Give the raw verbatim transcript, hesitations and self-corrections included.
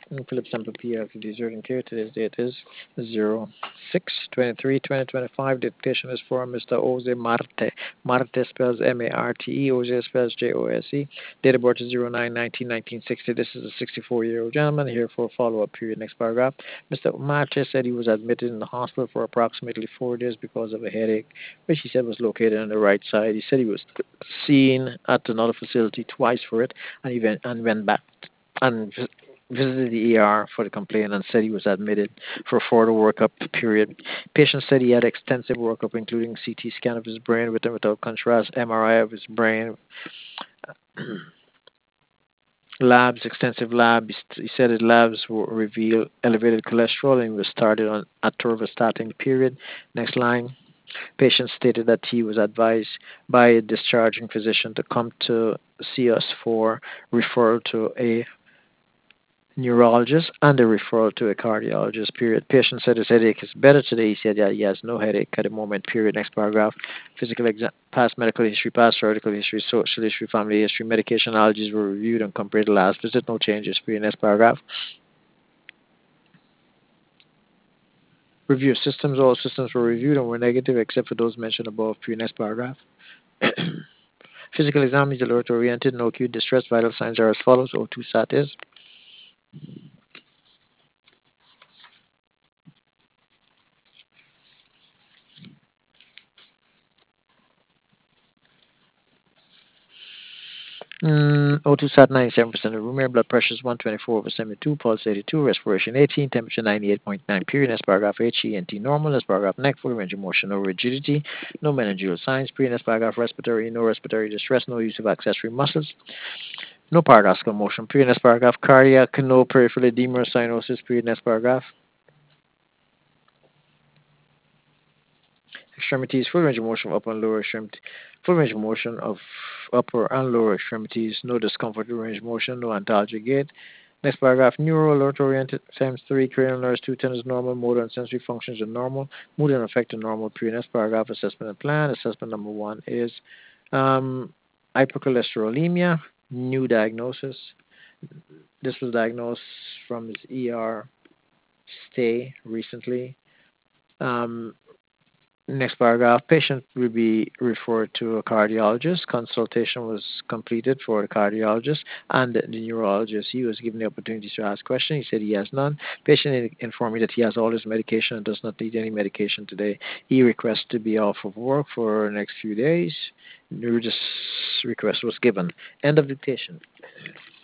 And Philip Sample P L T D is urgent care. Today's date is zero six twenty-three twenty twenty-five. The petition is for Mister Jose Marte. Marte spells M A R T E. Jose spells J O S E. Date of birth is zero nine nineteen nineteen sixty. This is a sixty-four-year-old gentleman here for a follow-up period. Next paragraph. Mister Marte said he was admitted in the hospital for approximately four days because of a headache, which he said was located on the right side. He said he was seen at another facility twice for it, and he went, and went back and visited the E R for the complaint and said he was admitted for a further workup period. Patient said he had extensive workup, including C T scan of his brain with and without contrast, M R I of his brain, labs, extensive labs. He said his labs will reveal elevated cholesterol and he was started on atorvastatin period. Next line. Patient stated that he was advised by a discharging physician to come to see us for referral to a neurologist and a referral to a cardiologist, period. Patient said his headache is better today. He said that he has no headache at the moment, period. Next paragraph. Physical exam, past medical history, past surgical history, social history, family history, medication allergies were reviewed and compared to last visit. No changes, period. Next paragraph. Review systems. All systems were reviewed and were negative except for those mentioned above, period. Next paragraph. Physical exam is alert oriented, no acute distress. Vital signs are as follows. O two SAT is Mm, O two sat ninety-seven percent of room air, blood pressure is one twenty-four over seventy-two, pulse eighty-two, respiration eighteen, temperature ninety-eight point nine, period. Next paragraph, H E N T normal. Next paragraph, neck, full range of motion, no rigidity, no meningeal signs, period. Next paragraph, respiratory, no respiratory distress, no use of accessory muscles, no paradoxical motion, period. Next paragraph, cardiac, no peripheral edema or cyanosis, period. Next paragraph. Extremities, full range of motion of upper and lower extremity, full range of motion of upper and lower extremities, no discomfort with range of motion, no antalgic gait. Next paragraph, neural alert oriented times three, cranial nerves, two tenors normal, motor and sensory functions are normal, mood and affective normal. Pre next paragraph, assessment and plan. Assessment number one is um, hypercholesterolemia, new diagnosis. This was diagnosed from his E R stay recently. Um, Next paragraph, patient will be referred to a cardiologist. Consultation was completed for the cardiologist and the neurologist. He was given the opportunity to ask questions. He said he has none. Patient informed me that he has all his medication and does not need any medication today. He requests to be off of work for the next few days. This request was given. End of dictation.